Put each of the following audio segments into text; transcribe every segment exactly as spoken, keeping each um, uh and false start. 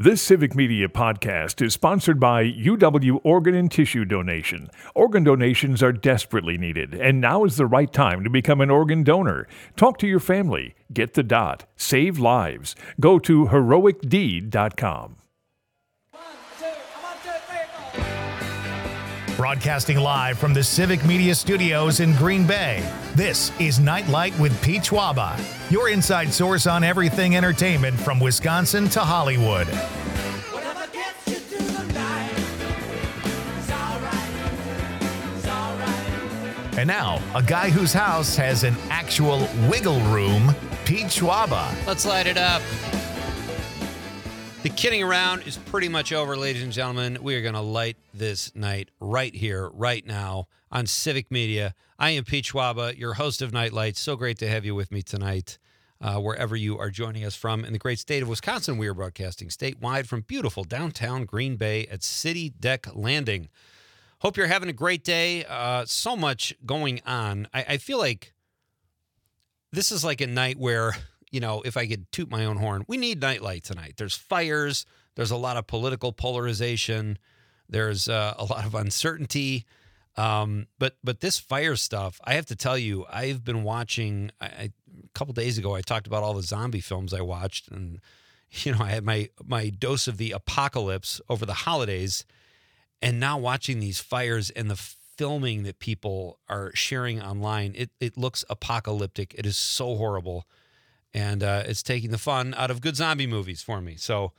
This Civic Media podcast is sponsored by U W Organ and Tissue Donation. Organ donations are desperately needed, and now is the right time to become an organ donor. Talk to your family. Get the dot. Save lives. Go to heroic deed dot com. Broadcasting live from the Civic Media Studios in Green Bay, this is Nightlight with Pete Schwaba, your inside source on everything entertainment from Wisconsin to Hollywood. Whatever gets you through the night, it's all right, it's all right. And now, a guy whose house has an actual wiggle room, Pete Schwaba. Let's light it up. The kidding around is pretty much over, ladies and gentlemen. We are going to light this night right here, right now, on Civic Media. I am Pete Schwaba, your host of Nightlight. So great to have you with me tonight, uh, wherever you are joining us from in the great state of Wisconsin. We are broadcasting statewide from beautiful downtown Green Bay at City Deck Landing. Hope you're having a great day. Uh, so much going on. I, I feel like this is like a night where, you know, if I could toot my own horn, we need Nightlight tonight. There's fires. There's a lot of political polarization. There's uh, a lot of uncertainty. Um, but but this fire stuff, I have to tell you, I've been watching. I, I, a couple days ago, I talked about all the zombie films I watched, and you know, I had my my dose of the apocalypse over the holidays, and now watching these fires and the filming that people are sharing online, it it looks apocalyptic. It is so horrible. And uh, it's taking the fun out of good zombie movies for me. So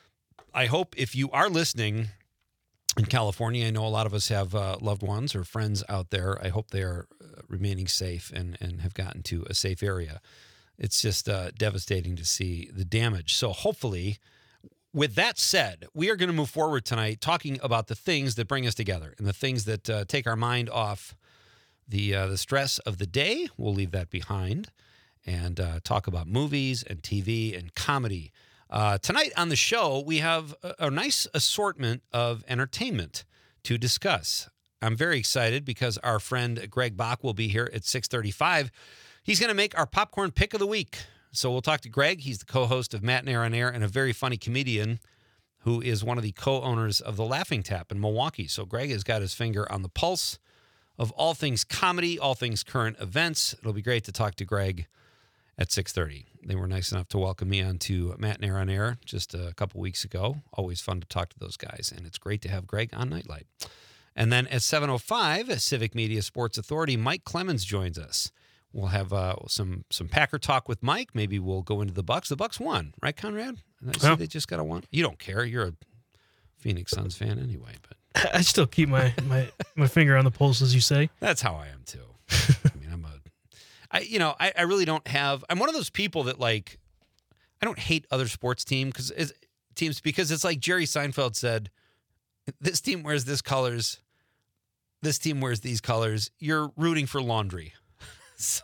I hope if you are listening in California, I know a lot of us have uh, loved ones or friends out there. I hope they are remaining safe and, and have gotten to a safe area. It's just uh, devastating to see the damage. So hopefully, with that said, we are going to move forward tonight talking about the things that bring us together and the things that uh, take our mind off the uh, the stress of the day. We'll leave that behind and uh, talk about movies and T V and comedy. Uh, tonight on the show, we have a, a nice assortment of entertainment to discuss. I'm very excited because our friend Greg Bach will be here at six thirty-five. He's going to make our popcorn pick of the week. So we'll talk to Greg. He's the co-host of Matt and Air on Air and a very funny comedian who is one of the co-owners of the Laughing Tap in Milwaukee. So Greg has got his finger on the pulse of all things comedy, all things current events. It'll be great to talk to Greg at six thirty. They were nice enough to welcome me on to Matt and Air on Air just a couple weeks ago. Always fun to talk to those guys, and it's great to have Greg on Nightlight. And then at seven oh five, Civic Media Sports Authority, Mike Clemens joins us. We'll have uh, some some Packer talk with Mike. Maybe we'll go into the Bucks. The Bucks won, right, Conrad? I see oh. they just got a one. You don't care. You're a Phoenix Suns fan anyway. But I still keep my, my, my finger on the pulse, as you say. That's how I am, too. I mean, I'm a I, you know, I, I really don't have, I'm one of those people that like, I don't hate other sports team because teams because it's like Jerry Seinfeld said, this team wears this colors, this team wears these colors. You're rooting for laundry. So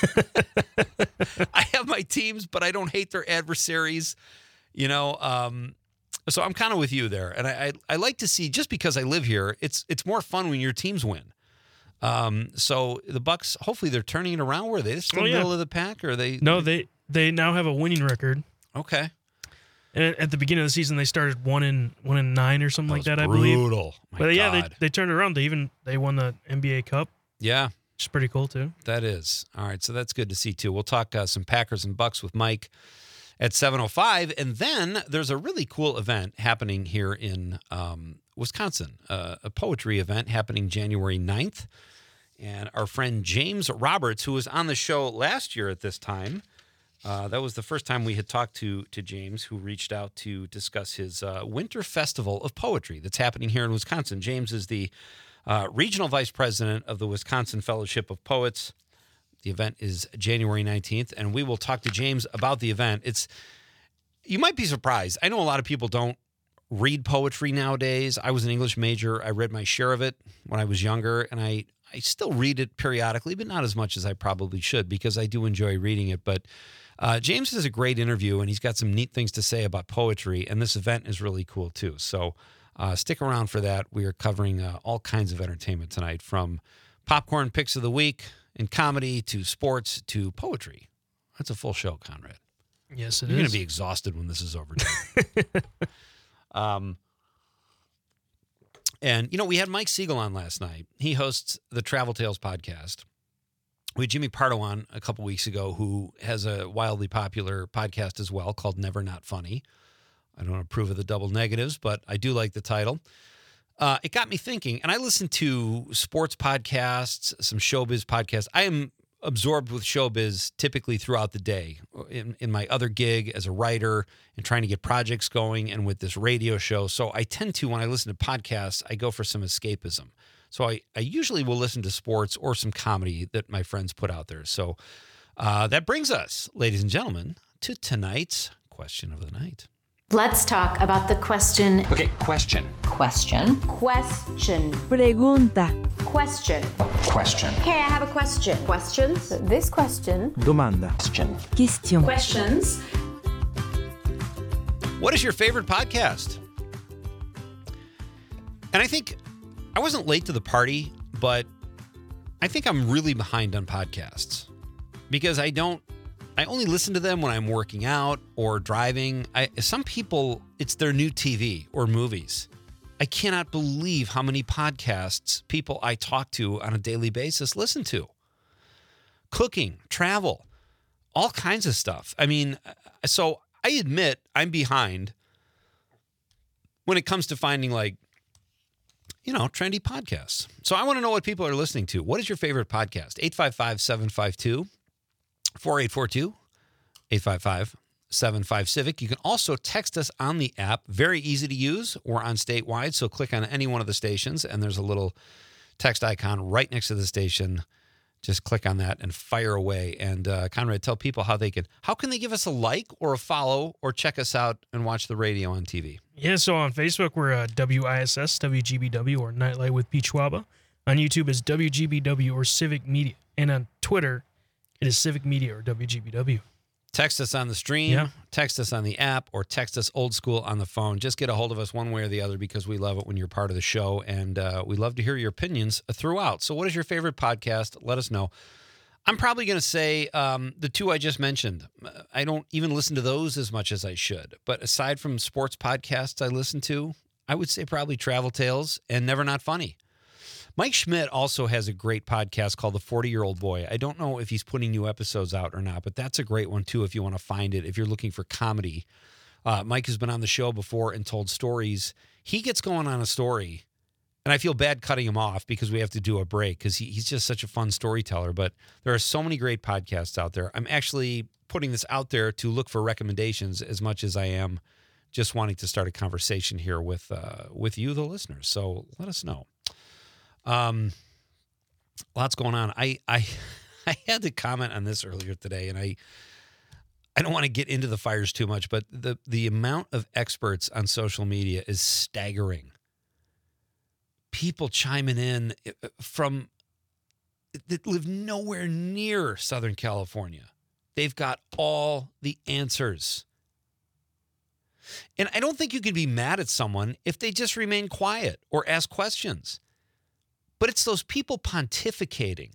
I have my teams, but I don't hate their adversaries, you know. Um, so I'm kind of with you there. And I, I, I like to see, just because I live here, it's it's more fun when your teams win. Um, so the Bucks, hopefully they're turning it around. Were they still oh, yeah. middle of the pack, or are they? No, they they now have a winning record. Okay. And at the beginning of the season, they started one in one in nine or something That like that. was I believe. brutal. My But yeah, they God. they turned around. They even they won the N B A Cup, Yeah, which is pretty cool too. that is. All right, so that's good to see too. We'll talk uh, some Packers and Bucks with Mike at seven oh five, and then there's a really cool event happening here in um, Wisconsin, uh, a poetry event happening January ninth. And our friend James Roberts, who was on the show last year at this time, uh, that was the first time we had talked to to James, who reached out to discuss his uh, Winter Festival of Poetry that's happening here in Wisconsin. James is the uh, regional vice president of the Wisconsin Fellowship of Poets. The event is January nineteenth, and we will talk to James about the event. It's you might be surprised. I know a lot of people don't read poetry nowadays. I was an English major. I read my share of it when I was younger, and I I still read it periodically, but not as much as I probably should because I do enjoy reading it. But uh, James is a great interview, and he's got some neat things to say about poetry, and this event is really cool too. So uh, stick around for that. We are covering uh, all kinds of entertainment tonight, from popcorn picks of the week and comedy to sports to poetry. That's a full show, Conrad. Yes, it You're is. going to be exhausted when this is over. Um, and, you know, we had Mike Siegel on last night. He hosts the Travel Tales podcast. We had Jimmy Pardo on a couple weeks ago, who has a wildly popular podcast as well called Never Not Funny. I don't approve of the double negatives, but I do like the title. Uh, it got me thinking, and I listen to sports podcasts, some showbiz podcasts. I am absorbed with showbiz typically throughout the day in, in my other gig as a writer and trying to get projects going and with this radio show. So I tend to, when I listen to podcasts, I go for some escapism. So I, I usually will listen to sports or some comedy that my friends put out there. So uh, that brings us, ladies and gentlemen, to tonight's question of the night. Let's talk about the question. Okay, question. Question. Question. Pregunta. Question. Question. Okay, I have a question. Questions? This question. Domanda. Question. Question. Questions. What is your favorite podcast? And I think I wasn't late to the party, but I think I'm really behind on podcasts because I don't, I only listen to them when I'm working out or driving. I, some people, it's their new T V or movies. I cannot believe how many podcasts people I talk to on a daily basis listen to. Cooking, travel, all kinds of stuff. I mean, so I admit I'm behind when it comes to finding, like, you know, trendy podcasts. So I want to know what people are listening to. What is your favorite podcast? eight five five, seven five two, four eight four two, eight five five, seven five Civic. You can also text us on the app. Very easy to use. We're on statewide, so click on any one of the stations, and there's a little text icon right next to the station. Just click on that and fire away. And uh, Conrad, tell people how they can, how can they give us a like or a follow or check us out and watch the radio on T V? Yeah, so on Facebook, we're uh, W I S S, W G B W, or Nightlight with Pete Schwaba. On YouTube, it's W G B W or Civic Media. And on Twitter, it is Civic Media or W G B W. Text us on the stream, Yeah. text us on the app, or text us old school on the phone. Just get a hold of us one way or the other because we love it when you're part of the show, and uh, we love to hear your opinions throughout. So what is your favorite podcast? Let us know. I'm probably going to say um, the two I just mentioned. I don't even listen to those as much as I should. But aside from sports podcasts I listen to, I would say probably Travel Tales and Never Not Funny. Mike Schmidt also has a great podcast called The forty-Year-Old Boy. I don't know if he's putting new episodes out or not, but that's a great one, too, if you want to find it, if you're looking for comedy. Uh, Mike has been on the show before and told stories. He gets going on a story, and I feel bad cutting him off because we have to do a break because he, he's just such a fun storyteller. But there are so many great podcasts out there. I'm actually putting this out there to look for recommendations as much as I am just wanting to start a conversation here with uh, with you, the listeners. So let us know. Um, lots going on. I, I, I had to comment on this earlier today, and I, I don't want to get into the fires too much, but the, the amount of experts on social media is staggering. People chiming in from that live nowhere near Southern California. They've got all the answers. And I don't think you can be mad at someone if they just remain quiet or ask questions. But it's those people pontificating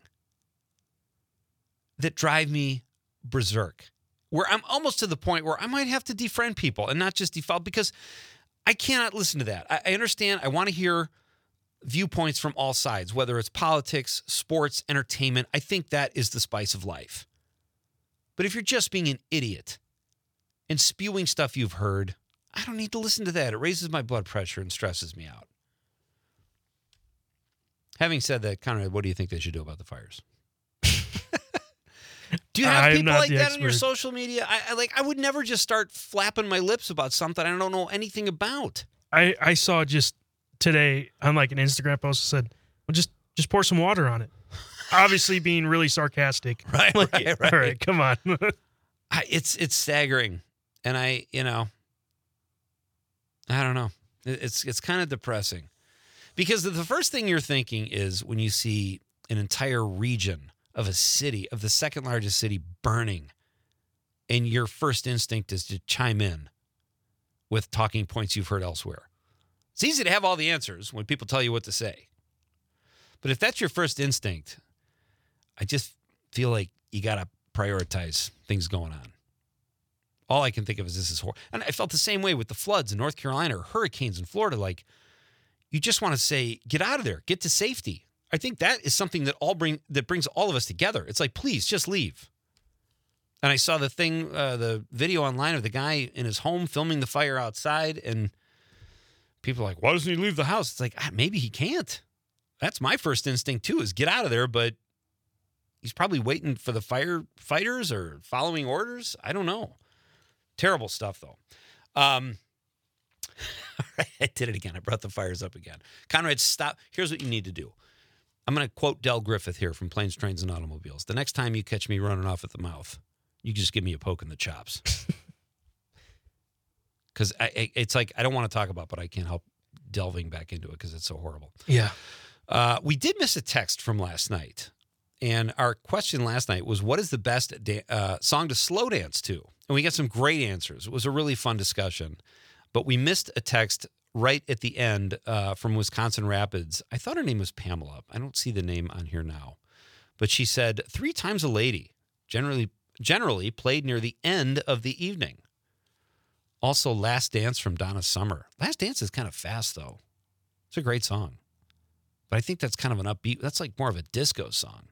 that drive me berserk, where I'm almost to the point where I might have to defriend people and not just default, because I cannot listen to that. I, I understand. I want to hear viewpoints from all sides, whether it's politics, sports, entertainment. I think that is the spice of life. But if you're just being an idiot and spewing stuff you've heard, I don't need to listen to that. It raises my blood pressure and stresses me out. Having said that, Conrad, what do you think they should do about the fires? Do you have I'm people not like the that on your expert. social media? I, I like. I would never just start flapping my lips about something I don't know anything about. I, I saw just today on like an Instagram post that said, well, just just pour some water on it. Obviously being really sarcastic. Right, Like, right, right. All right, come on. I, it's it's staggering, and I, you know, I don't know. It- It's it's kind of depressing. Because the first thing you're thinking is when you see an entire region of a city, of the second largest city, burning, and your first instinct is to chime in with talking points you've heard elsewhere. It's easy to have all the answers when people tell you what to say. But if that's your first instinct, I just feel like you got to prioritize things going on. All I can think of is this is horrible. And I felt the same way with the floods in North Carolina or hurricanes in Florida. Like, you just want to say, get out of there, get to safety. I think that is something that all bring that brings all of us together. It's like, please, just leave. And I saw the thing, uh, the video online of the guy in his home filming the fire outside, and people are like, why doesn't he leave the house? It's like, ah, maybe he can't. That's my first instinct, too, is get out of there, but he's probably waiting for the firefighters or following orders. I don't know. Terrible stuff, though. Um, all right, I did it again. I brought the fires up again. Conrad, stop. Here's what you need to do. I'm going to quote Del Griffith here from Planes, Trains, and Automobiles. The next time you catch me running off at the mouth, you just give me a poke in the chops. Because it's like, I don't want to talk about, but I can't help delving back into it because it's so horrible. Yeah. Uh, we did miss a text from last night. And our question last night was, what is the best da- uh, song to slow dance to? And we got some great answers. It was a really fun discussion. But we missed a text right at the end uh, from Wisconsin Rapids. I thought her name was Pamela. I don't see the name on here now. But she said, Three Times a Lady, generally generally played near the end of the evening. Also, Last Dance from Donna Summer. Last Dance is kind of fast, though. It's a great song. But I think that's kind of an upbeat, that's like more of a disco song.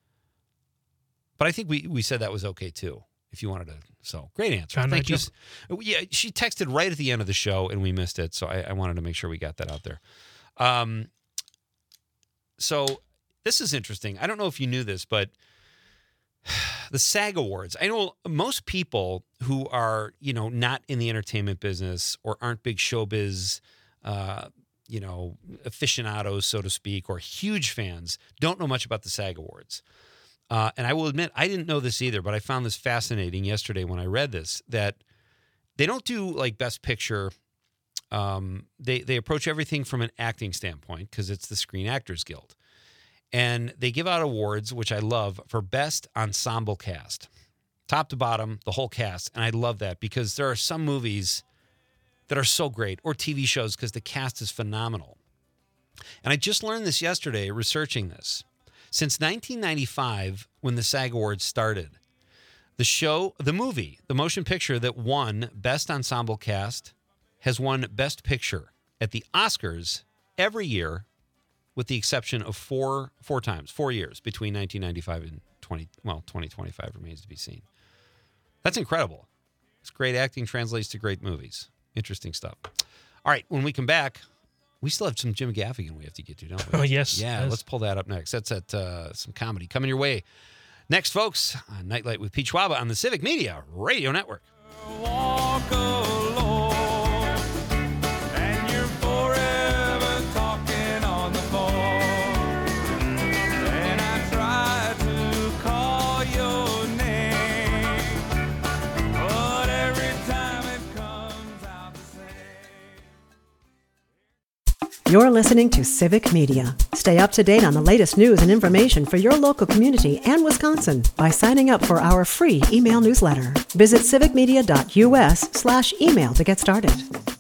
But I think we, we said that was okay, too, if you wanted to. So, great answer. John Thank you. Mitchell. Yeah, she texted right at the end of the show, and we missed it. So, I, I wanted to make sure we got that out there. Um, so, this is interesting. I don't know if you knew this, but the SAG Awards. I know most people who are, you know, not in the entertainment business or aren't big showbiz, uh, you know, aficionados, so to speak, or huge fans, don't know much about the SAG Awards. Uh, and I will admit, I didn't know this either, but I found this fascinating yesterday when I read this, that they don't do like Best Picture. Um, they, they approach everything from an acting standpoint because it's the Screen Actors Guild. And they give out awards, which I love, for Best Ensemble Cast. Top to bottom, the whole cast. And I love that because there are some movies that are so great, or T V shows, because the cast is phenomenal. And I just learned this yesterday, researching this. Since nineteen ninety-five, when the SAG Awards started, the show, the movie, the motion picture that won Best Ensemble Cast has won Best Picture at the Oscars every year, with the exception of four four times, four years between nineteen ninety-five and twenty. Well, twenty twenty-five remains to be seen. That's incredible. It's great acting translates to great movies. Interesting stuff. All right, when we come back, we still have some Jim Gaffigan we have to get to, don't we? Oh, yes. Yeah, yes. let's pull that up next. That's at uh, some comedy coming your way. Next, folks, on Nightlight with Pete Schwaba on the Civic Media Radio Network. Walk alone, and you're forever talking on the phone. And I try to call your name, but every time it comes out the same. You're listening to Civic Media. Stay up to date on the latest news and information for your local community and Wisconsin by signing up for our free email newsletter. Visit civicmedia.us slash email to get started.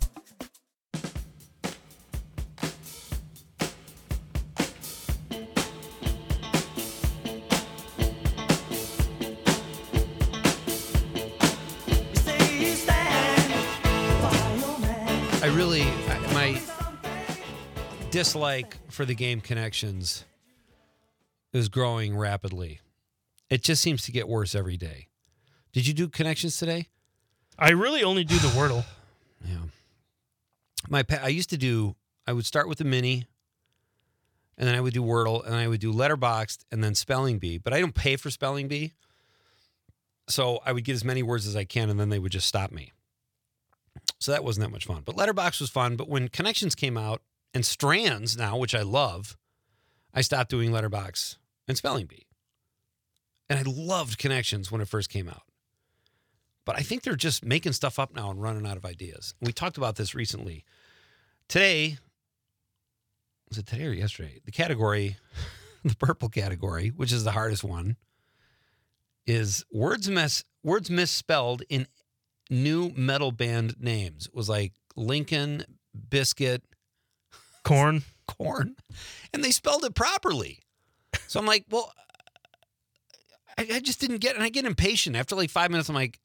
I really, I- my dislike for the game Connections is growing rapidly. It just seems to get worse every day. Did you do Connections today? I really only do the Wordle. Yeah. My pa- I used to do, I would start with the Mini, and then I would do Wordle, and I would do Letterboxd, and then Spelling Bee. But I don't pay for Spelling Bee. So I would get as many words as I can, and then they would just stop me. So that wasn't that much fun. But Letterboxd was fun. But when Connections came out, and Strands now, which I love, I stopped doing Letterboxd and Spelling Bee. And I loved Connections when it first came out. But I think they're just making stuff up now and running out of ideas. We talked about this recently. Today, was it today or yesterday? The category, the purple category, which is the hardest one, is words mess words misspelled in new metal band names. It was like Lincoln, Biscuit, Corn. Corn, and they spelled it properly. So I'm like, well, I, I just didn't get it. And I get impatient. After like five minutes, I'm like,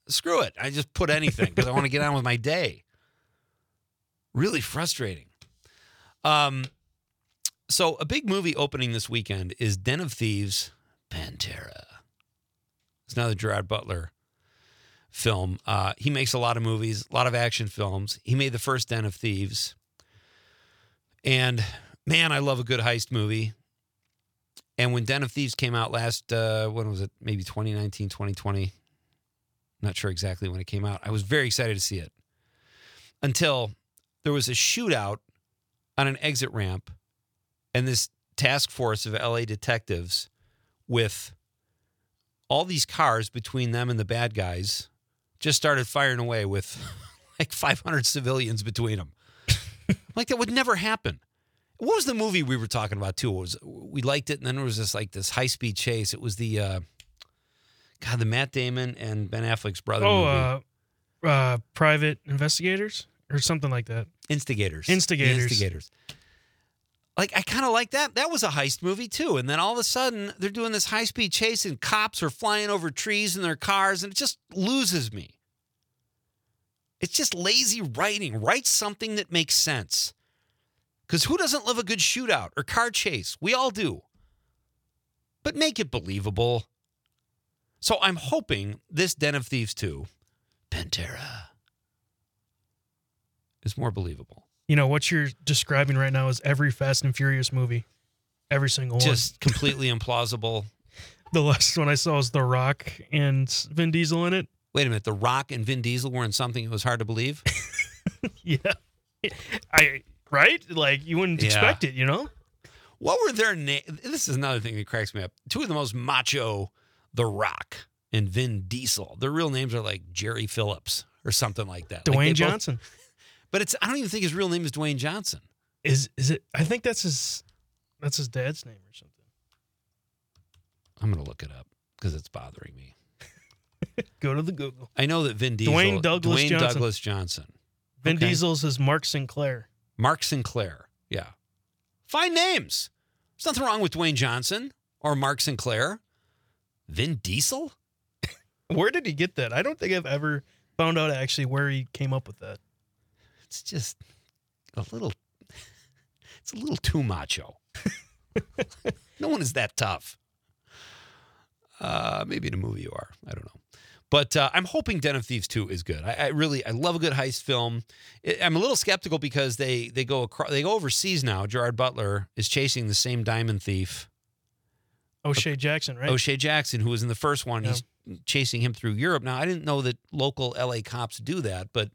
Screw it. I just put anything because I want to get on with my day. Really frustrating. Um, so a big movie opening this weekend is Den of Thieves, Pantera. It's another Gerard Butler film. Uh, he makes a lot of movies, a lot of action films. He made the first Den of Thieves. And man, I love a good heist movie. And when Den of Thieves came out last, uh, when was it? Maybe twenty nineteen, twenty twenty. Not sure exactly when it came out. I was very excited to see it. Until there was a shootout on an exit ramp and this task force of L A detectives with all these cars between them and the bad guys just started firing away with like five hundred civilians between them. Like that would never happen. What was the movie we were talking about too? It was we liked it, and then there was this like this high speed chase. It was the uh, God, the Matt Damon and Ben Affleck's brother Oh, movie. uh, uh, Private Investigators or something like that. Instigators. Instigators. The Instigators. Like I kind of like that. That was a heist movie too. And then all of a sudden they're doing this high speed chase, and cops are flying over trees in their cars, and it just loses me. It's just lazy writing. Write something that makes sense. Because who doesn't love a good shootout or car chase? We all do. But make it believable. So I'm hoping this Den of Thieves two, Pantera, is more believable. You know, what you're describing right now is every Fast and Furious movie. Every single one. Just completely implausible. The last one I saw was The Rock and Vin Diesel in it. Wait a minute. The Rock and Vin Diesel were in something that was hard to believe? Yeah. I right? Like, you wouldn't Yeah. expect it, you know? What were their names? This is another thing that cracks me up. Two of the most macho, The Rock and Vin Diesel. Their real names are like Jerry Phillips or something like that. Like Dwayne they both- Johnson. but it's I don't even think his real name is Dwayne Johnson. Is is it? I think that's his that's his dad's name or something. I'm going to look it up because it's bothering me. Go to the Google. I know that Vin Diesel. Dwayne Douglas Dwayne Johnson. Douglas Johnson. Vin Okay. Diesel's is Mark Sinclair. Mark Sinclair. Yeah. Fine names. There's nothing wrong with Dwayne Johnson or Mark Sinclair. Vin Diesel? Where did he get that? I don't think I've ever found out actually where he came up with that. It's just a little, it's a little too macho. No one is that tough. Uh, maybe in a movie you are. I don't know. But uh, I'm hoping Den of Thieves two is good. I, I really, I love a good heist film. I, I'm a little skeptical because they they go across, they go overseas now. Gerard Butler is chasing the same diamond thief, O'Shea Jackson, right? O'Shea Jackson, who was in the first one. Yeah. He's chasing him through Europe. Now, I didn't know that local L A cops do that, but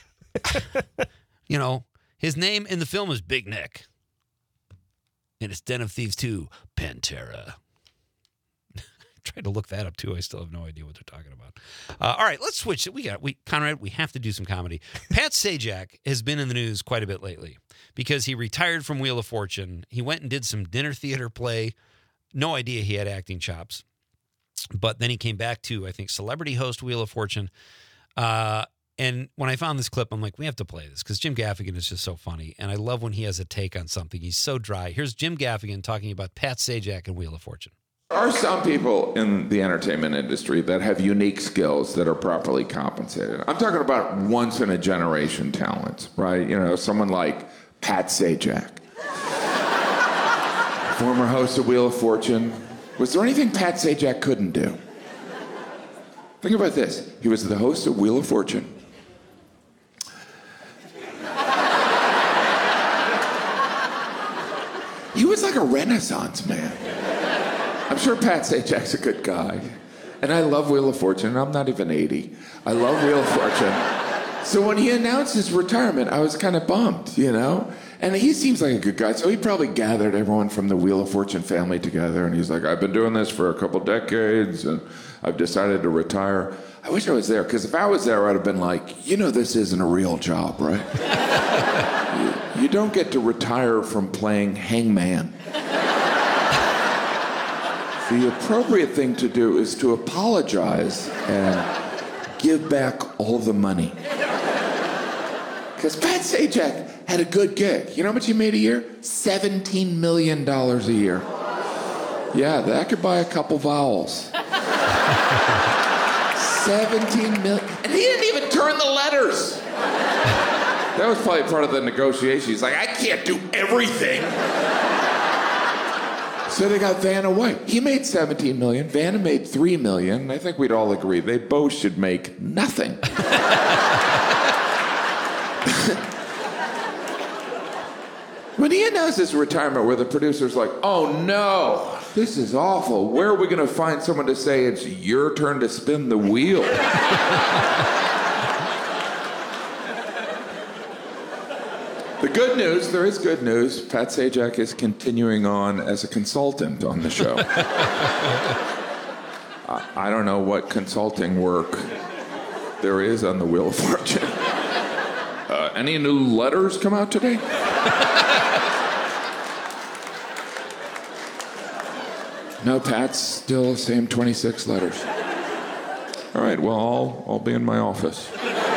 you know, his name in the film is Big Nick, and it's Den of Thieves two, Pantera. Tried to look that up too. I still have no idea what they're talking about. Uh, all right, let's switch. We got we Conrad. We have to do some comedy. Pat Sajak has been in the news quite a bit lately because he retired from Wheel of Fortune. He went and did some dinner theater play. No idea he had acting chops, but then he came back to I think celebrity host Wheel of Fortune. Uh, and when I found this clip, I'm like, we have to play this because Jim Gaffigan is just so funny, and I love when he has a take on something. He's so dry. Here's Jim Gaffigan talking about Pat Sajak and Wheel of Fortune. There are some people in the entertainment industry that have unique skills that are properly compensated. I'm talking about once-in-a-generation talents, right? You know, someone like Pat Sajak, former host of Wheel of Fortune. Was there anything Pat Sajak couldn't do? Think about this. He was the host of Wheel of Fortune. He was like a Renaissance man. I'm sure Pat Sajak's a good guy. And I love Wheel of Fortune. I'm not even eighty. I love Wheel of Fortune. So when he announced his retirement, I was kind of bummed, you know? And he seems like a good guy. So he probably gathered everyone from the Wheel of Fortune family together. And he's like, I've been doing this for a couple decades, and I've decided to retire. I wish I was there, because if I was there, I'd have been like, you know, this isn't a real job, right? you, you don't get to retire from playing hangman. The appropriate thing to do is to apologize and give back all the money. Because Pat Sajak had a good gig. You know how much he made a year? seventeen million dollars a year. Yeah, that could buy a couple vowels. seventeen million. And he didn't even turn the letters. That was probably part of the negotiation. He's like, I can't do everything. So they got Vanna White. He made seventeen million. Vanna made three million. I think we'd all agree they both should make nothing. When he announced his retirement, where the producer's like, oh no, this is awful. Where are we going to find someone to say it's your turn to spin the wheel? The good news, there is good news. Pat Sajak is continuing on as a consultant on the show. I, I don't know what consulting work there is on the Wheel of Fortune. Uh, any new letters come out today? No, Pat's still same twenty-six letters. All right, well, I'll, I'll be in my office.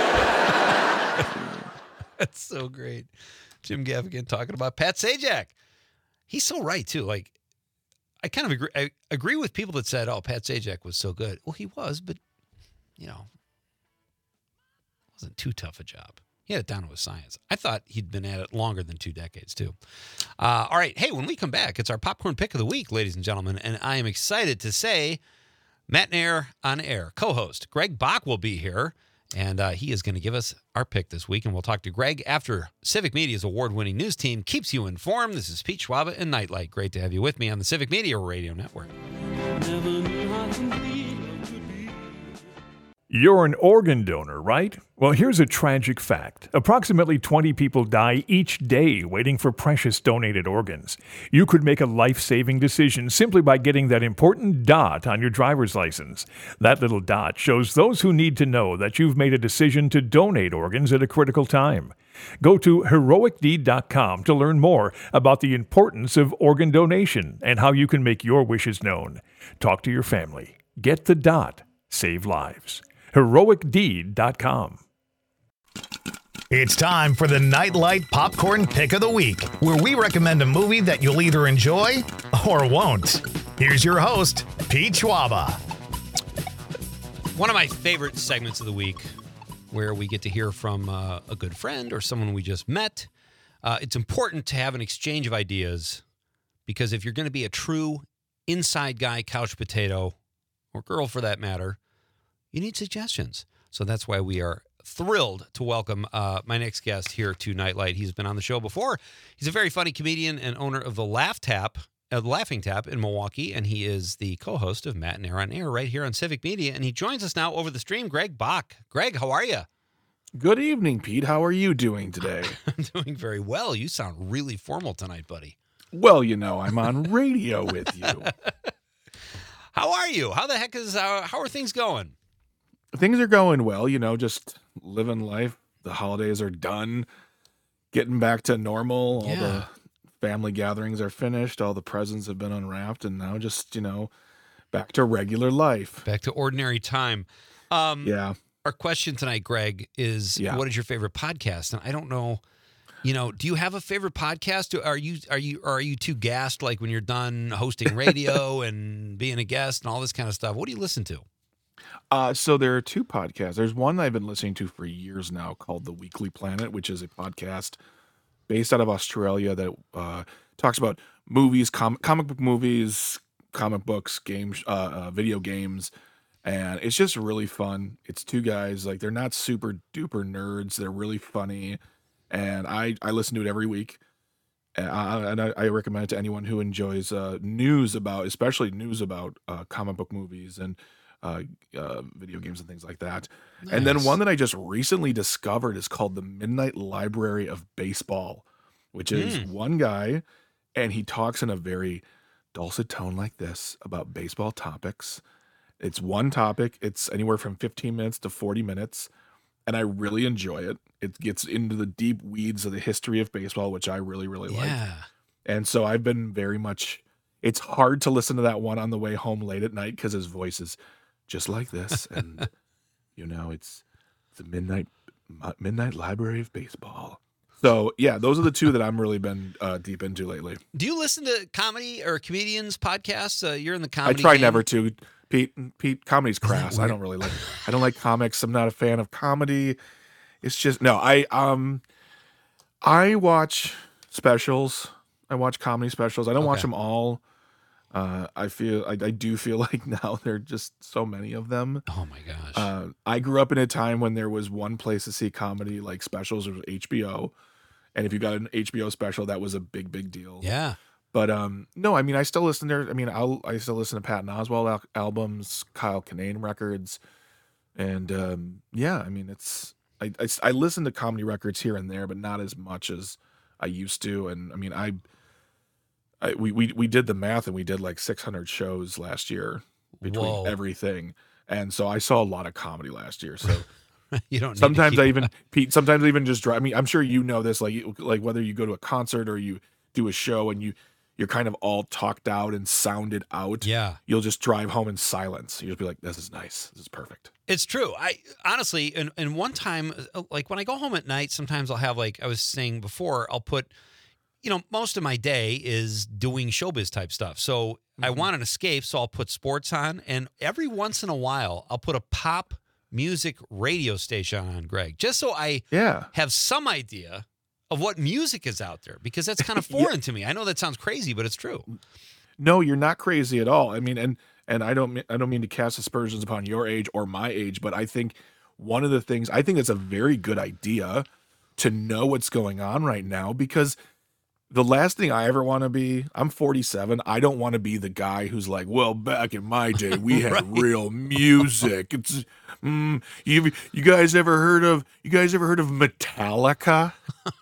That's so great. Jim Gaffigan talking about Pat Sajak. He's so right, too. Like, I kind of agree. I agree with people that said, oh, Pat Sajak was so good. Well, he was, but, you know, it wasn't too tough a job. He had it down to a science. I thought he'd been at it longer than two decades, too. Uh, all right. Hey, when we come back, it's our popcorn pick of the week, ladies and gentlemen. And I am excited to say Matt Nair on air. Co-host Greg Bach will be here. And uh, he is going to give us our pick this week. And we'll talk to Greg after Civic Media's award-winning news team keeps you informed. This is Pete Schwaba and Nightlight. Great to have you with me on the Civic Media Radio Network. You're an organ donor, right? Well, here's a tragic fact. Approximately twenty people die each day waiting for precious donated organs. You could make a life-saving decision simply by getting that important dot on your driver's license. That little dot shows those who need to know that you've made a decision to donate organs at a critical time. Go to heroic deed dot com to learn more about the importance of organ donation and how you can make your wishes known. Talk to your family. Get the dot. Save lives. heroic deed dot com. It's time for the Nightlight Popcorn Pick of the Week, where we recommend a movie that you'll either enjoy or won't. Here's your host, Pete Schwaba. One of my favorite segments of the week, where we get to hear from uh, a good friend or someone we just met. Uh, it's important to have an exchange of ideas, because if you're going to be a true inside guy, couch potato, or girl for that matter, you need suggestions. So that's why we are thrilled to welcome uh, my next guest here to Nightlight. He's been on the show before. He's a very funny comedian and owner of the Laugh Tap, uh, Laughing Tap in Milwaukee, and he is the co-host of Matt Nair on Air right here on Civic Media. And he joins us now over the stream, Greg Bach. Greg, how are you? Good evening, Pete. How are you doing today? I'm doing very well. You sound really formal tonight, buddy. Well, you know, I'm on radio with you. How are you? How the heck is, uh, how are things going? Things are going well, you know, just living life. The holidays are done, getting back to normal. All Yeah. the family gatherings are finished. All the presents have been unwrapped. And now just, you know, back to regular life. Back to ordinary time. Um, Yeah. Our question tonight, Greg, is Yeah. what is your favorite podcast? And I don't know, you know, do you have a favorite podcast? Are you are you or are you too gassed like when you're done hosting radio and being a guest and all this kind of stuff? What do you listen to? Uh, so there are two podcasts. There's one I've been listening to for years now called The Weekly Planet, which is a podcast based out of Australia that uh, talks about movies, com- comic book movies, comic books, games, uh, uh, video games, and it's just really fun. It's two guys, like they're not super duper nerds. They're really funny, and I, I listen to it every week. And I, and I, I recommend it to anyone who enjoys uh, news about, especially news about uh, comic book movies and uh, uh, video games and things like that. And then Nice. one that I just recently discovered is called the Midnight Library of Baseball, which is Mm. one guy, and he talks in a very dulcet tone like this about baseball topics. It's one topic. It's anywhere from fifteen minutes to forty minutes, and I really enjoy it. It gets into the deep weeds of the history of baseball, which I really, really like. Yeah. And so I've been very much, it's hard to listen to that one on the way home late at night because his voice is just like this. And, you know, it's the midnight, midnight library of baseball. So yeah, those are the two that I'm really been uh, deep into lately. Do you listen to comedy or comedians podcasts? Uh, you're in the I comedy try game? never to, Pete, Pete, comedy's Isn't that crass. I weird? don't really like. I don't like comics. I'm not a fan of comedy. It's just no. I um, I watch specials. I watch comedy specials. I don't watch Okay. them all. Uh, I feel I, I do feel like now there are just so many of them. Oh my gosh. Uh, I grew up in a time when there was one place to see comedy like specials. It was H B O, and if you got an H B O special, that was a big big deal. yeah. But um, no, I mean, I still listen there. I mean, I'll I still listen to Patton Oswalt al- albums, Kyle Kinane records, and um, yeah, I mean, it's I, I s- I listen to comedy records here and there, but not as much as I used to. And I mean, I, I we we we did the math, and we did like six hundred shows last year between Whoa. everything, and so I saw a lot of comedy last year. So You don't. Need sometimes to I keep even up. Pete. Sometimes I even just drive. I mean, I'm sure you know this. Like you- like whether you go to a concert or you do a show, and you you're kind of all talked out and sounded out. Yeah. You'll just drive home in silence. You'll just be like, "This is nice. This is perfect." It's true. I honestly, and, and one time, uh, like when I go home at night, sometimes I'll have, like I was saying before, I'll put, you know, most of my day is doing showbiz type stuff. So I Mm-hmm. want an escape, so I'll put sports on, and every once in a while, I'll put a pop music radio station on, Greg, just so I Yeah. have some idea of what music is out there, because that's kind of Yeah. foreign to me. I know that sounds crazy, but it's true. No, you're not crazy at all. I mean, and and I don't mean- I don't mean to cast aspersions upon your age or my age, but I think one of the things I think it's a very good idea to know what's going on right now, because the last thing I ever want to be, I'm forty-seven. I don't want to be the guy who's like, well, back in my day, we had Right. real music. It's, mm, you, you guys ever heard of, you guys ever heard of Metallica?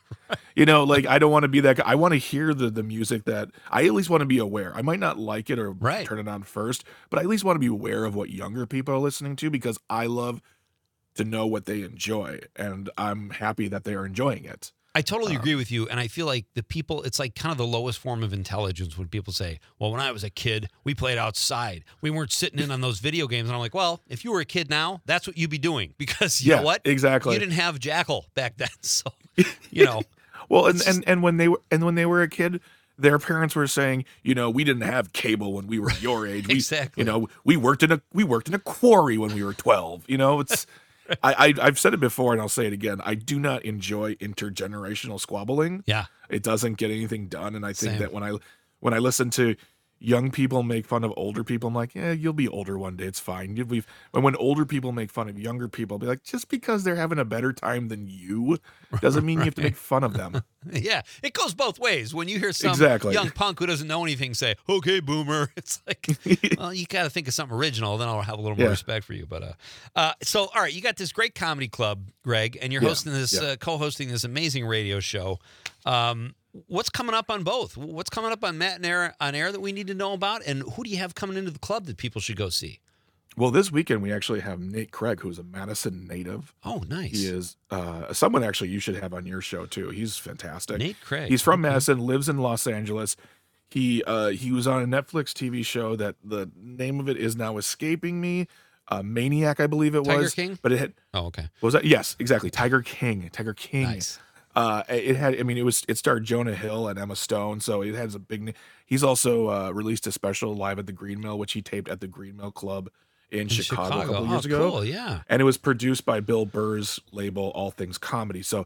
You know, like, I don't want to be that guy. I want to hear the, the music that I at least want to be aware. I might not like it or Right. turn it on first, but I at least want to be aware of what younger people are listening to, because I love to know what they enjoy. And I'm happy that they are enjoying it. I totally agree with you. And I feel like the people, it's like kind of the lowest form of intelligence when people say, well, when I was a kid, we played outside. We weren't sitting in on those video games. And I'm like, well, if you were a kid now, that's what you'd be doing, because you Yeah, know what? exactly. You didn't have Jackal back then. So, you know, Well, and, and and when they were and when they were a kid, their parents were saying, you know, we didn't have cable when we were your age. We, Exactly. You know, we worked in a we worked in a quarry when we were twelve. You know, it's I, I I've said it before and I'll say it again. I do not enjoy intergenerational squabbling. yeah. It doesn't get anything done. And I think Same. that when I when I listen to young people make fun of older people, I'm like, yeah, you'll be older one day. It's fine. You- We've, and when older people make fun of younger people, I'll be like, just because they're having a better time than you doesn't mean you have to make fun of them. Yeah. It goes both ways. When you hear some Exactly. young punk who doesn't know anything say, okay, boomer, it's like, well, you got to think of something original. Then I'll have a little more Yeah. respect for you. But, uh, uh, so, all right, you got this great comedy club, Greg, and you're Yeah, hosting this, yeah. uh, co-hosting this amazing radio show. Um, what's coming up on both? What's coming up on Matt and Air on air that we need to know about? And who do you have coming into the club that people should go see? Well, this weekend we actually have Nate Craig, who's a Madison native. Oh, nice. He is uh, someone actually you should have on your show too. He's fantastic. Nate Craig. He's from Okay. Madison, lives in Los Angeles. He uh, he was on a Netflix T V show that the name of it is now escaping me. Uh, Maniac, I believe it Tiger was. King? But it had Oh, okay. what was that? Yes, exactly. Tiger King. Tiger King. Nice. Uh, it had. I mean, it was. It starred Jonah Hill and Emma Stone, so it has a big. na- He's also uh, released a special live at the Green Mill, which he taped at the Green Mill Club in, In Chicago, a couple Oh, years ago. cool. Yeah. And it was produced by Bill Burr's label, All Things Comedy. So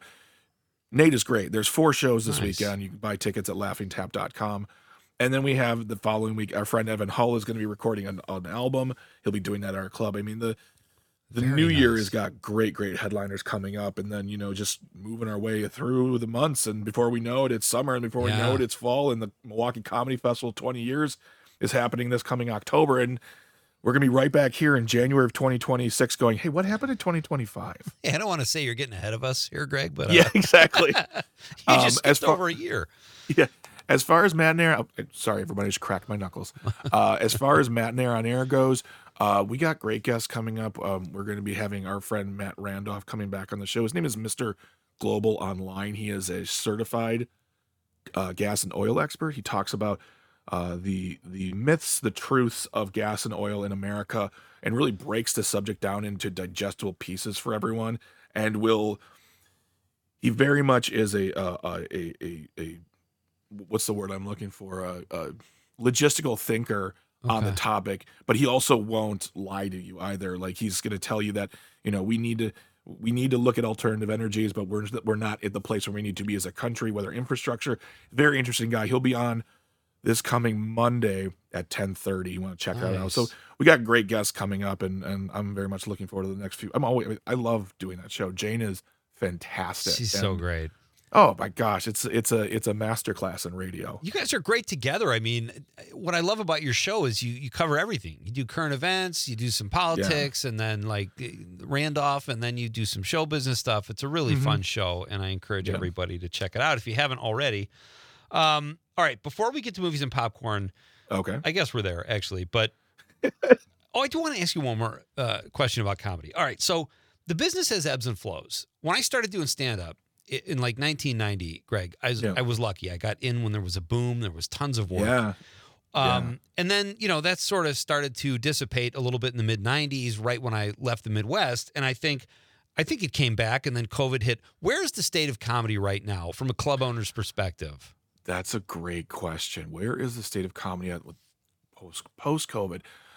Nate is great. There's four shows this Nice. weekend. You can buy tickets at laughing tap dot com. And then we have the following week, our friend Evan Hull is going to be recording an, an album. He'll be doing that at our club. I mean, the the Very new year nice. has got great, great headliners coming up. And then, you know, just moving our way through the months. And before we know it, it's summer. And before we know Yeah. it, it's fall. And the Milwaukee Comedy Festival twenty years is happening this coming October. And we're going to be right back here in January of twenty twenty-six going, hey, what happened in twenty twenty-five? Hey, I don't want to say you're getting ahead of us here, Greg, but uh, Yeah, exactly. you Um, just as skipped far- over a year. Yeah. As far as Matt and Air, oh, sorry, everybody, just cracked my knuckles. Uh, as far as Matt and Air on air goes, uh, we got great guests coming up. Um, we're going to be having our friend Matt Randolph coming back on the show. His name is Mister Global Online. He is a certified uh, gas and oil expert. He talks about uh, the the myths, the truths of gas and oil in America, and really breaks the subject down into digestible pieces for everyone. And will he very much is a uh, a a a, a what's the word I'm looking for? A, a logistical thinker on the Okay. topic, but he also won't lie to you either. Like he's going to tell you that, you know, we need to we need to look at alternative energies, but we're we're not at the place where we need to be as a country, whether infrastructure. Very interesting guy. He'll be on this coming Monday at ten thirty. You want to check that out. So Nice. we got great guests coming up, and and I'm very much looking forward to the next few. I'm always I love doing that show. Jane is fantastic. She's so and- great. Oh my gosh, it's it's a it's a masterclass in radio. You guys are great together. I mean, what I love about your show is you you cover everything. You do current events, you do some politics, and then like Randolph, and then you do some show business stuff. It's a really Mhm. fun show, and I encourage Yeah. everybody to check it out if you haven't already. Um, all right, before we get to movies and popcorn, Okay. I guess we're there actually, but oh, I do want to ask you one more uh, question about comedy. All right, so the business has ebbs and flows. When I started doing stand up in like nineteen ninety, Greg, I was Yeah. I was lucky. I got in when there was a boom. There was tons of work. Yeah. Um, And then, you know, that sort of started to dissipate a little bit in the mid nineties, right when I left the Midwest. And I think I think it came back and then COVID hit. Where's the state of comedy right now from a club owner's perspective? That's a great question. Where is the state of comedy at with post post COVID?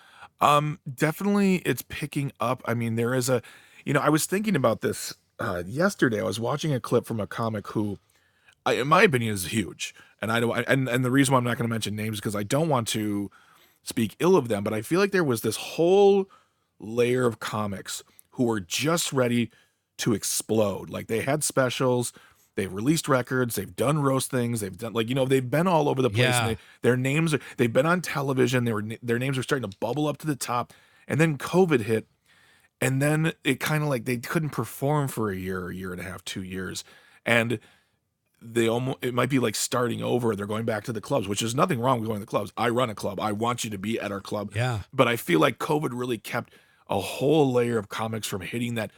Um, definitely it's picking up. I mean, there is a, you know, I was thinking about this uh, yesterday. I was watching a clip from a comic who, I, in my opinion, is huge. And I don't, and and the reason why I'm not going to mention names is because I don't want to speak ill of them. But I feel like there was this whole layer of comics who were just ready to explode. Like they had specials. They've released records. They've done roast things. They've done like, you know, they've been all over the place. Yeah. And they, their names are, they've been on television. They were, their names are starting to bubble up to the top. And then COVID hit. And then it kind of like they couldn't perform for a year, a year and a half, two years. And they almost, it might be like starting over. They're going back to the clubs, which is nothing wrong with going to the clubs. I run a club. I want you to be at our club. Yeah. But I feel like COVID really kept a whole layer of comics from hitting that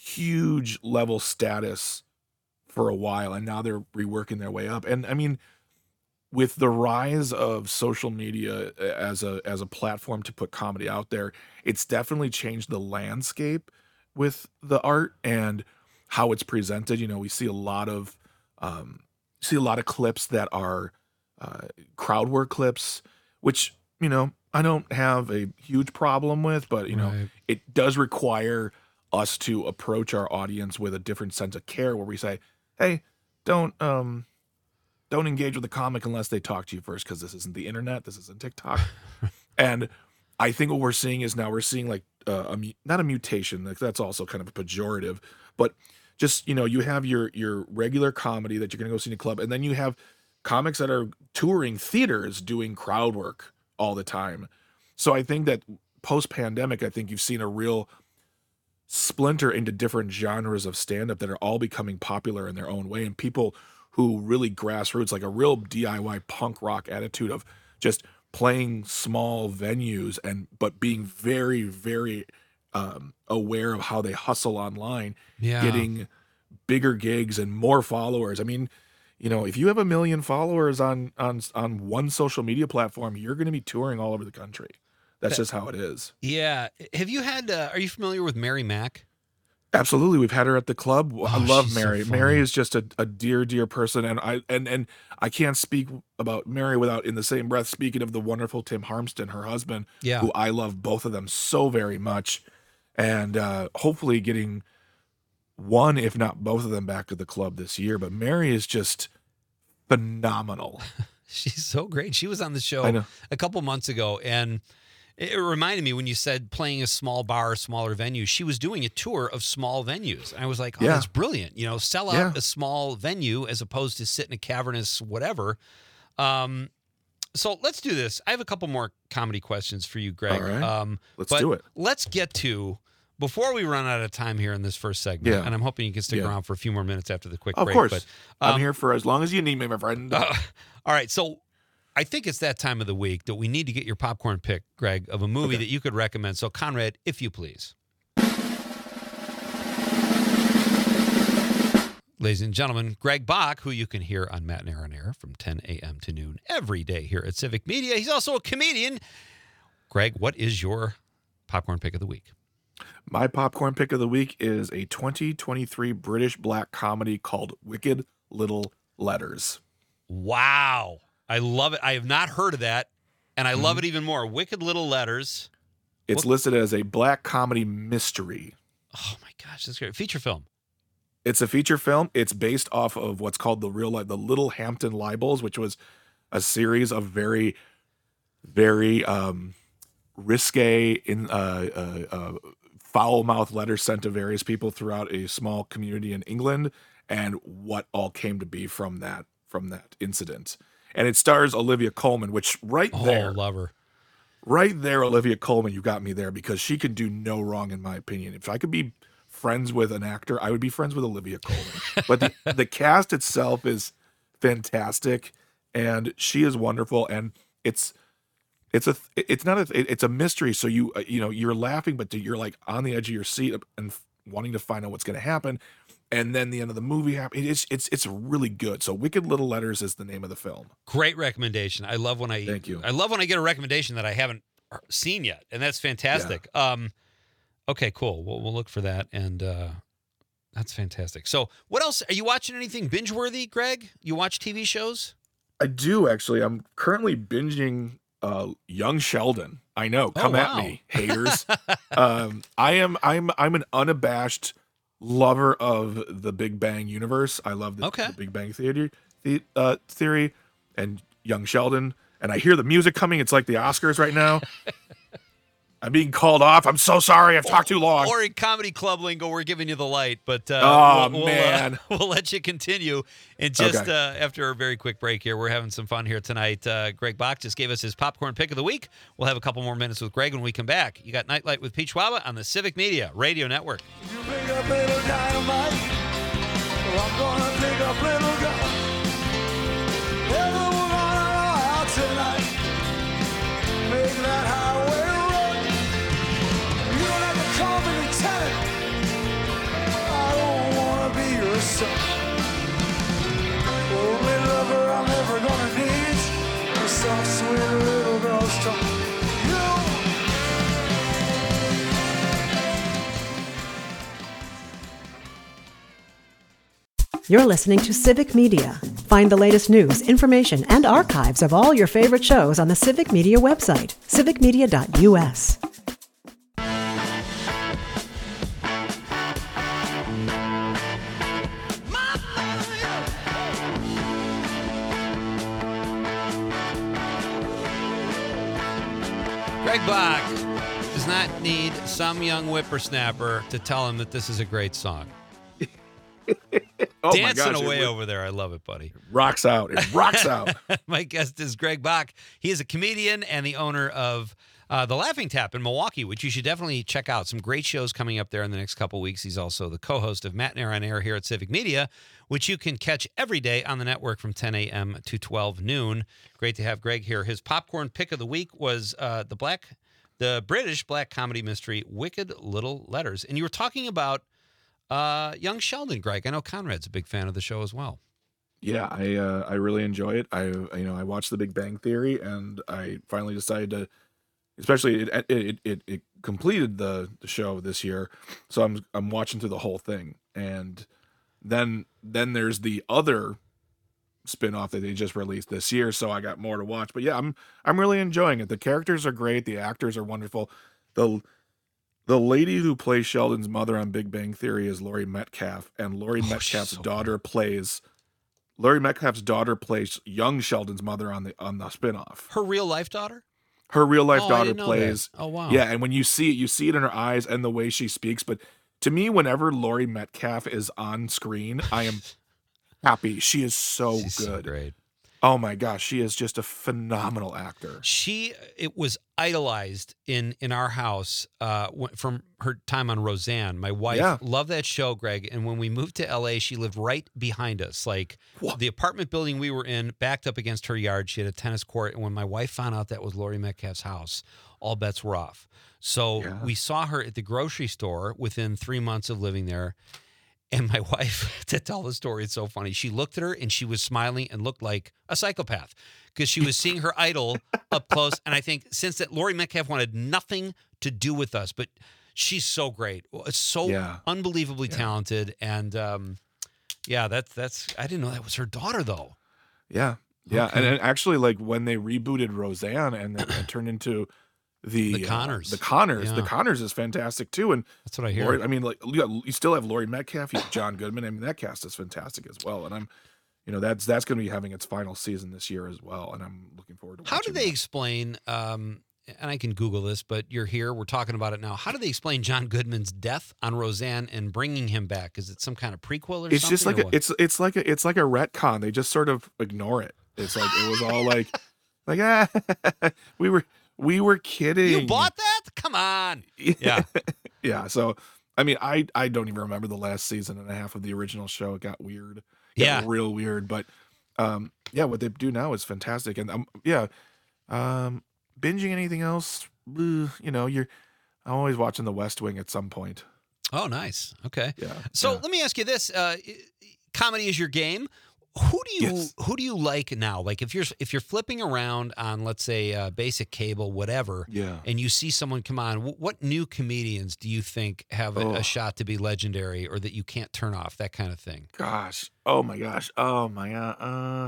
huge level status for a while, and now they're reworking their way up. And I mean, with the rise of social media as a as a platform to put comedy out there, it's definitely changed the landscape with the art and how it's presented. You know, we see a lot of um, see a lot of clips that are uh, crowd work clips, which, you know, I don't have a huge problem with, but you know, Right. it does require us to approach our audience with a different sense of care, where we say, hey, don't um don't engage with the comic unless they talk to you first, because this isn't the internet, this isn't TikTok. And I think what we're seeing is now we're seeing like uh, a mu- not a mutation, like that's also kind of a pejorative, but just, you know, you have your your regular comedy that you're gonna go see in a club, and then you have comics that are touring theaters doing crowd work all the time. So I think that post pandemic, I think you've seen a real splinter into different genres of stand-up that are all becoming popular in their own way, and people who really grassroots, like a real D I Y punk rock attitude of just playing small venues and but being very very um aware of how they hustle online, Yeah. getting bigger gigs and more followers. I mean, you know, if you have a million followers on on on one social media platform, you're going to be touring all over the country. That's That- just how it is. Yeah. Have you had, uh, are you familiar with Mary Mack? Absolutely, we've had her at the club. I Oh, love she's so Mary. funny. Mary is just a, a dear, dear person, and I and and I can't speak about Mary without, in the same breath, speaking of the wonderful Tim Harmston, her husband, Yeah. who I love both of them so very much, and uh, hopefully getting one, if not both of them, back to the club this year. But Mary is just phenomenal. She's so great. She was on the show I know. a couple months ago, and it it reminded me when you said playing a small bar, or smaller venue. She was doing a tour of small venues. And I was like, oh, Yeah. that's brilliant. You know, sell out Yeah. a small venue as opposed to sit in a cavernous whatever. Um, so let's do this. I have a couple more comedy questions for you, Greg. All right. Um, Let's but do it. Let's get to, before we run out of time here in this first segment, Yeah. and I'm hoping you can stick Yeah. around for a few more minutes after the quick Of break. course, But, I'm um, here for as long as you need me, my friend. uh, all right, so I think it's that time of the week that we need to get your popcorn pick, Greg, of a movie Okay. that you could recommend. So, Conrad, if you please. Ladies and gentlemen, Greg Bach, who you can hear on Matinee on Air from ten a.m. to noon every day here at Civic Media. He's also a comedian. Greg, what is your popcorn pick of the week? My popcorn pick of the week is a twenty twenty-three British black comedy called Wicked Little Letters. Wow. I love it. I have not heard of that. And I love it even more. Wicked Little Letters. It's What- listed as a black comedy mystery. Oh my gosh, that's great. Feature film. It's a feature film. It's based off of what's called the real life, the Little Hampton Libels, which was a series of very, very um, risque, in uh, uh, uh, foul-mouthed letters sent to various people throughout a small community in England, and what all came to be from that from that incident. And it stars Olivia Colman, which right Oh, there, love her. right there, Olivia Colman, you got me there, because she can do no wrong, in my opinion. If I could be friends with an actor, I would be friends with Olivia Colman. But the, the cast itself is fantastic, and she is wonderful. And it's it's a it's not a it's a mystery. So you uh, you know you're laughing, but you're like on the edge of your seat and wanting to find out what's going to happen. And then the end of the movie happens. It's it's it's really good. So Wicked Little Letters is the name of the film. Great recommendation. I love when I Thank you. I love when I get a recommendation that I haven't seen yet, and that's fantastic. Um, okay, cool. We'll we'll look for that, and uh, that's fantastic. So, what else are you watching? Anything binge worthy, Greg? You watch T V shows? I do actually. I'm currently binging uh, Young Sheldon. I know. Come Oh, at wow. me, haters. um, I am. I'm. I'm an unabashed lover of the Big Bang universe. I love the, Okay. the Big Bang Theory, the uh, theory, and Young Sheldon. And I hear the music coming. It's like the Oscars right now. I'm being called off. I'm so sorry. I've talked too long. Or in comedy club lingo, we're giving you the light, but uh, Oh, we'll, we'll, man. uh, we'll let you continue. And just Okay. uh, after a very quick break here, we're having some fun here tonight. Uh, Greg Bach just gave us his popcorn pick of the week. We'll have a couple more minutes with Greg when we come back. You got Nightlight with Pete Schwaba on the Civic Media Radio Network. You pick up little dynamite, well, I'm gonna pick up little gun. Never we're gonna go out tonight, make that highway run. You don't have to call me lieutenant, I don't wanna be your son. Only lover I'm never gonna need, a soft, sweet little girl's tongue. You You're listening to Civic Media. Find the latest news, information, and archives of all your favorite shows on the Civic Media website, civic media dot u s. Greg Bach does not need some young whippersnapper to tell him that this is a great song. Oh my Dancing gosh, it away re- over there. I love it, buddy. Rocks out. It rocks out. My guest is Greg Bach. He is a comedian and the owner of uh, The Laughing Tap in Milwaukee, which you should definitely check out. Some great shows coming up there in the next couple weeks. He's also the co-host of Matt and Air on Air here at Civic Media, which you can catch every day on the network from ten a.m. to twelve noon. Great to have Greg here. His popcorn pick of the week was uh, the black, the British black comedy mystery Wicked Little Letters. And you were talking about uh, Young Sheldon, Greg. I know Conrad's a big fan of the show as well. Yeah, I uh, I really enjoy it. I you know I watched The Big Bang Theory, and I finally decided to, especially it it it, it completed the, the show this year, so I'm I'm watching through the whole thing, and then then there's the other spin-off that they just released this year, so I got more to watch. But yeah, I'm I'm really enjoying it. The characters are great, the actors are wonderful. The the lady who plays Sheldon's mother on Big Bang Theory is Laurie Metcalf, and Laurie Oh, Metcalf's she's so daughter plays. Laurie Metcalf's daughter plays young Sheldon's mother on the on the spinoff. Her real life daughter? Her real life Oh, I daughter didn't know plays. that. Oh, wow. Yeah, and when you see it, you see it in her eyes and the way she speaks. But to me, whenever Laurie Metcalf is on screen, I am happy. She is so She's so good. great. Oh my gosh, she is just a phenomenal actor. She it was idolized in in our house uh, wh- from her time on Roseanne. My wife Yeah. loved that show, Greg. And when we moved to L A, she lived right behind us. Like the apartment building we were in, backed up against her yard. She had a tennis court. And when my wife found out that was Laurie Metcalf's house, all bets were off. So Yeah. we saw her at the grocery store within three months of living there. And my wife, to tell the story, it's so funny. She looked at her and she was smiling and looked like a psychopath because she was seeing her idol up close. And I think since that, Laurie Metcalf wanted nothing to do with us, but she's so great, so Yeah. unbelievably Yeah. talented. And um, yeah, that's that's. I didn't know that was her daughter though. Yeah. Yeah, Okay. and, and actually, like when they rebooted Roseanne and then and turned into the The Connors. uh, the Connors, the Yeah. Connors is fantastic too. And That's what I hear. Lori, I mean, like you, got, you still have Laurie Metcalf, you have John Goodman. I mean, that cast is fantastic as well. And I'm, you know, that's that's going to be having its final season this year as well. And I'm looking forward to. How do watching they that. explain, um, and I can Google this, but you're here, we're talking about it now. How do they explain John Goodman's death on Roseanne and bringing him back? Is it some kind of prequel or It's something? just like or a, what? it's it's like a it's like a retcon. They just sort of ignore it. It's like it was all like like ah, we were we were kidding. You bought that? Come on. Yeah. Yeah. So I mean, I I don't even remember the last season and a half of the original show. It got weird. It Yeah. got real weird. But um, yeah, what they do now is fantastic. And um, yeah, um, binging anything else? eh, You know, you're. I'm always watching The West Wing at some point. Oh, nice. Okay. Yeah. So yeah. let me ask you this: uh, comedy is your game. Who do you Yes. who do you like now? Like if you're if you're flipping around on, let's say, uh, basic cable, whatever, Yeah. and you see someone come on, wh- what new comedians do you think have a, Oh. a shot to be legendary or that you can't turn off? That kind of thing. Gosh. Oh my gosh. Oh my god. Uh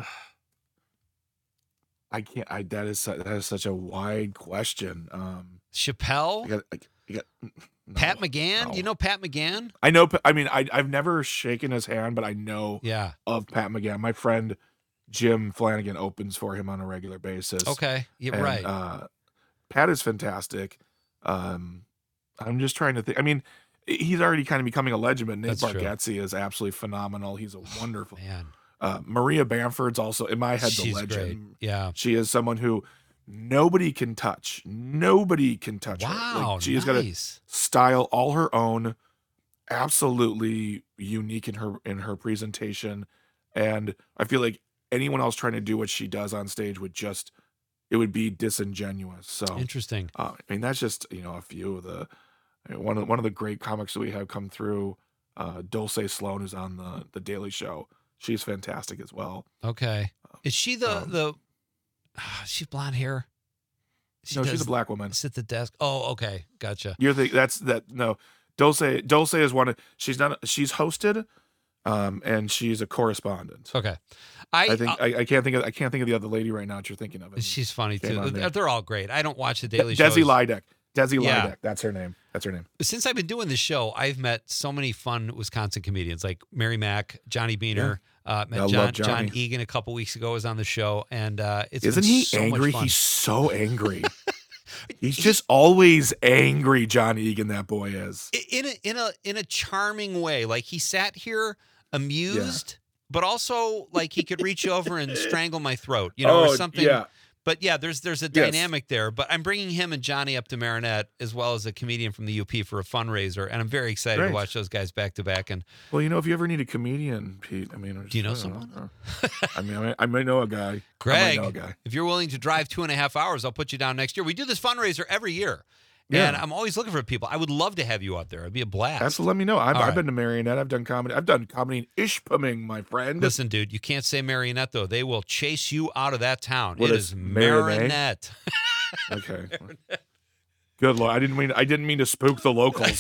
I can't I that is su- that is such a wide question. Um Chappelle, I got I, I got no, Pat McGann. no. You know Pat McGann? I know Pa- I mean I I've never shaken his hand, but I know Yeah. of Pat McGann. My friend Jim Flanagan opens for him on a regular basis. Okay. Yeah. And, Right. Uh Pat is fantastic. Um I'm just trying to think. I mean, he's already kind of becoming a legend, but Nate That's true. Bargatze is absolutely phenomenal. He's a wonderful Man, Uh, Maria Bamford's also in my head she's the legend. great. Yeah. She is someone who nobody can touch. Nobody can touch her. Wow. Like, she has got a nice. style all her own, absolutely unique in her in her presentation. And I feel like anyone else trying to do what she does on stage would just it would be disingenuous. So Interesting. uh, I mean that's just you know a few of the I mean, one of one of the great comics that we have come through. Uh, Dulce Sloan, who's on the the Daily Show. She's fantastic as well. Okay. Is she the um, the? ah, she's blonde hair. She no, she's a does black woman. sit at the desk. Oh, okay, gotcha. You're the that's that no. Dulce Dulce is one of she's not she's hosted, um, and she's a correspondent. Okay, I, I think uh, I, I can't think of I can't think of the other lady right now that you're thinking of. And she's funny shame too. on me. They're, they're all great. I don't watch the De- Daily Show. Desi Lydek. Desi Yeah. Lydek. That's her name. That's her name. Since I've been doing this show, I've met so many fun Wisconsin comedians like Mary Mack, Johnny Beaner. Uh, met I love John, Johnny. John Egan a couple weeks ago was on the show, and uh, it's Isn't been he so angry? Much fun. He's so angry. He's just always angry. John Egan, that boy is. I- in a in a in a charming way. Like he sat here amused, but also like he could reach over and strangle my throat, you know, oh, or something. Yeah. But yeah, there's there's a Yes. dynamic there. But I'm bringing him and Johnny up to Marinette as well as a comedian from the U P for a fundraiser, and I'm very excited to Great. watch those guys back to back. And Well, you know, if you ever need a comedian, Pete, I mean, Do you know I don't someone? I mean, I might, I might know a guy. I Greg, might know a guy. if you're willing to drive two and a half hours, I'll put you down next year. We do this fundraiser every year. Yeah. And I'm always looking for people. I would love to have you out there. It'd be a blast. Absolutely, let me know. I've, All I've right. been to Marionette. I've done comedy. I've done comedy in Ishpeming, my friend. Listen, dude, you can't say Marionette, though. They will chase you out of that town. What it is is Marinette? Marinette. Okay. Good lord, I didn't mean I didn't mean to spook the locals.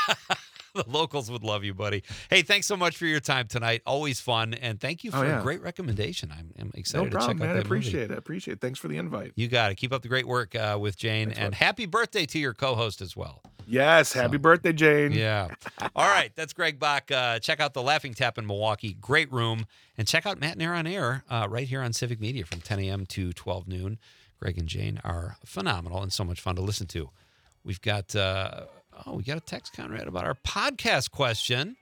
The locals would love you, buddy. Hey, thanks so much for your time tonight. Always fun. And thank you for Oh, yeah. a great recommendation. I'm, I'm excited No to problem, check out man. I that movie. appreciate it. I appreciate it. Thanks for the invite. You got it. Keep up the great work uh, with Jane. Thanks, and bud. happy birthday to your co-host as well. Yes, happy So- birthday, Jane. Yeah. All right. That's Greg Bach. Uh, check out the Laughing Tap in Milwaukee. Great room. And check out Matt and Air on Air uh, right here on Civic Media from ten a.m. to twelve noon. Greg and Jane are phenomenal and so much fun to listen to. We've got, uh, oh, we got a text, Conrad, about our podcast question.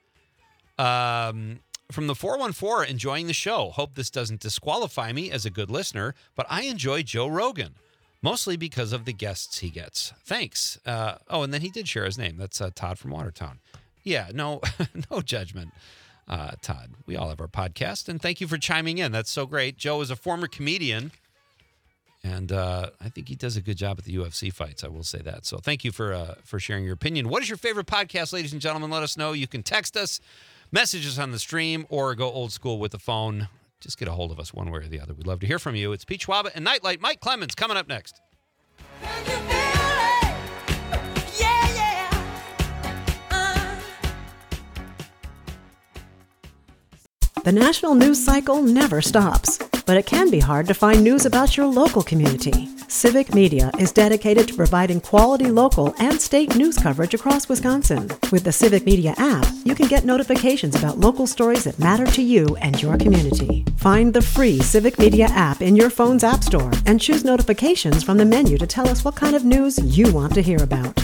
Um, from the four one four, enjoying the show. Hope this doesn't disqualify me as a good listener, but I enjoy Joe Rogan, mostly because of the guests he gets. Thanks. Uh, oh, and then he did share his name. That's uh, Todd from Watertown. Yeah, no, no judgment, uh, Todd. We all have our podcast, and thank you for chiming in. That's so great. Joe is a former comedian, and uh, I think he does a good job at the U F C fights. I will say that. So thank you for uh, for sharing your opinion. What is your favorite podcast, ladies and gentlemen? Let us know. You can text us, message us on the stream, or go old school with the phone. Just get a hold of us one way or the other. We'd love to hear from you. It's Pete Schwaba and Nightlight. Mike Clemens coming up next. The national news cycle never stops. but it can be hard to find news about your local community. Civic Media is dedicated to providing quality local and state news coverage across Wisconsin. With the Civic Media app, you can get notifications about local stories that matter to you and your community. Find the free Civic Media app in your phone's app store and choose notifications from the menu to tell us what kind of news you want to hear about.